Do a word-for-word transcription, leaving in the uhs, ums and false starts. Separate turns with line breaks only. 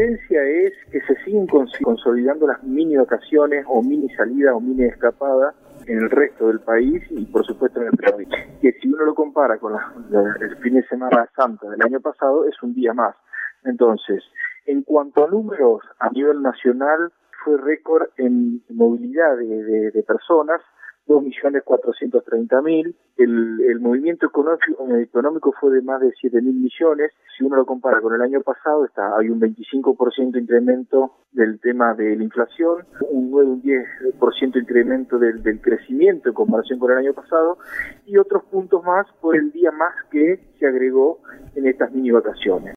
tendencia es que se siguen cons consolidando las mini vacaciones o mini salida o mini escapada en el resto del país y por supuesto en el país, que si uno lo compara con la, la, el fin de semana santa del año pasado es un día más. Entonces, en cuanto a números a nivel nacional, fue récord en movilidad de, de, de personas, dos millones cuatrocientos treinta mil, el, el movimiento económico, económico fue de más de siete mil millones, si uno lo compara con el año pasado, está, hay un veinticinco por ciento incremento del tema de la inflación, un nueve, un diez por ciento incremento del, del crecimiento en comparación con el año pasado, y otros puntos más por el día más que se agregó en estas mini vacaciones.